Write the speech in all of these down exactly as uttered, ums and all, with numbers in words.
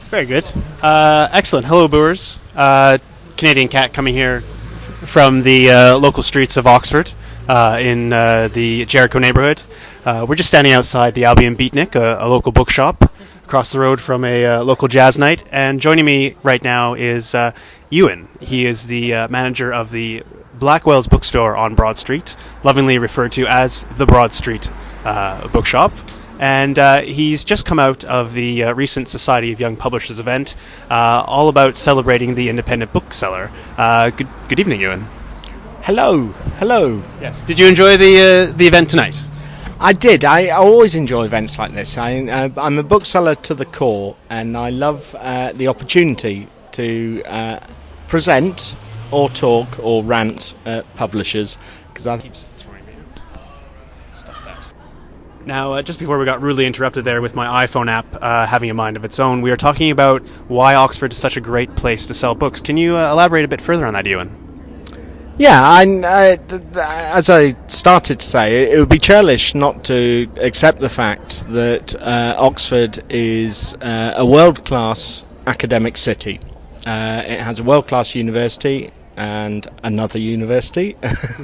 Very good. Uh, excellent. Hello, Boers. Uh, Canadian Cat coming here from the uh, local streets of Oxford uh, in uh, the Jericho neighborhood. Uh, we're just standing outside the Albion Beatnik, a, a local bookshop across the road from a uh, local jazz night. And joining me right now is uh, Ewan. He is the uh, manager of the Blackwell's bookstore on Broad Street, lovingly referred to as the Broad Street uh, bookshop. And uh, he's just come out of the uh, recent Society of Young Publishers event, uh, all about celebrating the independent bookseller. Uh, good, good evening, Ewan. Hello, hello. Yes. Did you enjoy the uh, the event tonight? I did. I, I always enjoy events like this. I, uh, I'm a bookseller to the core, and I love uh, the opportunity to uh, present or talk or rant at publishers, because I. Now, uh, just before we got rudely interrupted there with my iPhone app uh, having a mind of its own, we are talking about why Oxford is such a great place to sell books. Can you uh, elaborate a bit further on that, Ewan? Yeah, I, uh, th- th- as I started to say, it, it would be churlish not to accept the fact that uh, Oxford is uh, a world-class academic city. Uh, it has a world-class university and another university.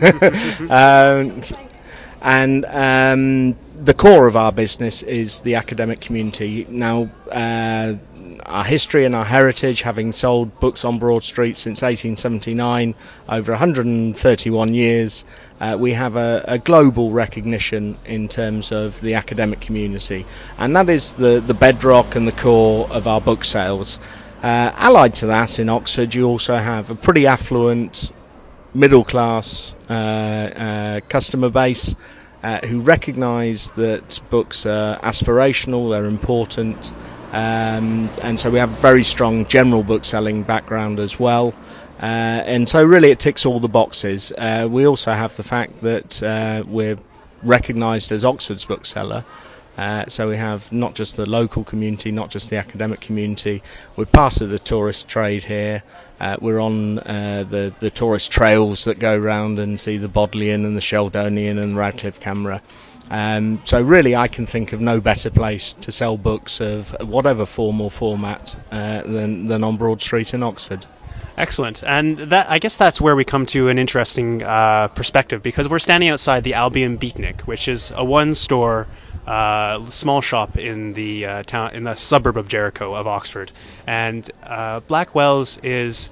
um, and... Um, The core of our business is the academic community. Now, uh, our history and our heritage, having sold books on Broad Street since eighteen seventy-nine, over one hundred thirty-one years, uh, we have a, a global recognition in terms of the academic community. And that is the, the bedrock and the core of our book sales. Uh, allied to that, in Oxford, you also have a pretty affluent, middle-class uh, uh, customer base, Uh, who recognise that books are aspirational, they're important, um, and so we have a very strong general book selling background as well. Uh, and so really it ticks all the boxes. Uh, we also have the fact that uh, we're recognised as Oxford's bookseller. Uh, so we have not just the local community, not just the academic community. We're part of the tourist trade here. Uh, we're on uh, the, the tourist trails that go round and see the Bodleian and the Sheldonian and the Radcliffe Camera. Um, so really I can think of no better place to sell books of whatever form or format uh, than, than on Broad Street in Oxford. Excellent. And that, I guess that's where we come to an interesting uh, perspective, because we're standing outside the Albion Beatnik, which is a one-store uh, small shop in the uh, town, in the suburb of Jericho of Oxford. And uh, Blackwell's is,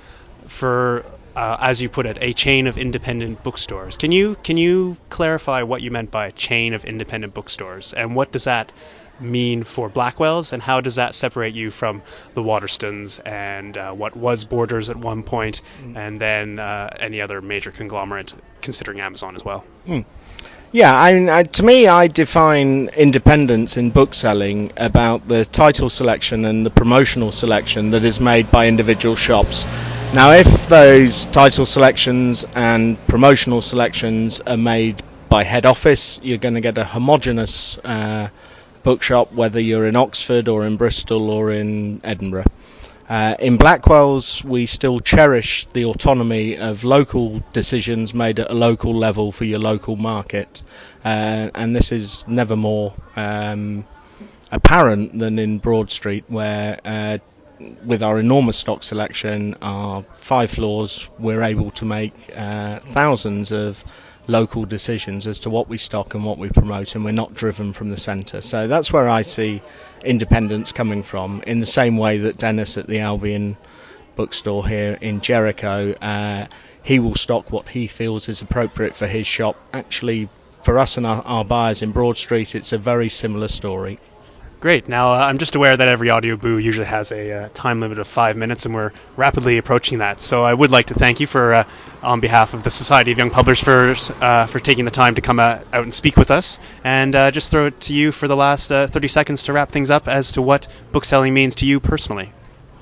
for uh, as you put it, a chain of independent bookstores. Can you can you clarify what you meant by a chain of independent bookstores, and what does that mean for Blackwell's, and how does that separate you from the Waterstones and uh, what was Borders at one point, mm. and then uh, any other major conglomerate, considering Amazon as well? Mm. Yeah, I mean, uh, to me, I define independence in bookselling about the title selection and the promotional selection that is made by individual shops. Now, if those title selections and promotional selections are made by head office, you're going to get a homogenous uh, bookshop, whether you're in Oxford or in Bristol or in Edinburgh. Uh, in Blackwell's, we still cherish the autonomy of local decisions made at a local level for your local market, uh, and this is never more um, apparent than in Broad Street, where uh, with our enormous stock selection, our five floors, we're able to make uh, thousands of local decisions as to what we stock and what we promote, and we're not driven from the centre. So that's where I see independence coming from, in the same way that Dennis at the Albion bookstore here in Jericho, uh, he will stock what he feels is appropriate for his shop. Actually, for us and our, our buyers in Broad Street, it's a very similar story. Great. Now, uh, I'm just aware that every audio boo usually has a uh, time limit of five minutes, and we're rapidly approaching that. So I would like to thank you for, uh, on behalf of the Society of Young Publishers, uh, for taking the time to come uh, out and speak with us. And uh, just throw it to you for the last uh, thirty seconds to wrap things up as to what bookselling means to you personally.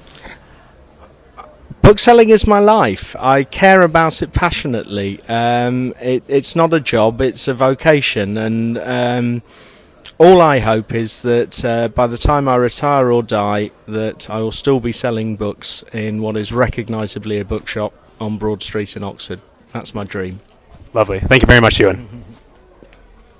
Bookselling is my life. I care about it passionately. Um, it, it's not a job, it's a vocation, and um, all I hope is that uh, by the time I retire or die, that I will still be selling books in what is recognisably a bookshop on Broad Street in Oxford. That's my dream. Lovely. Thank you very much, Ewan.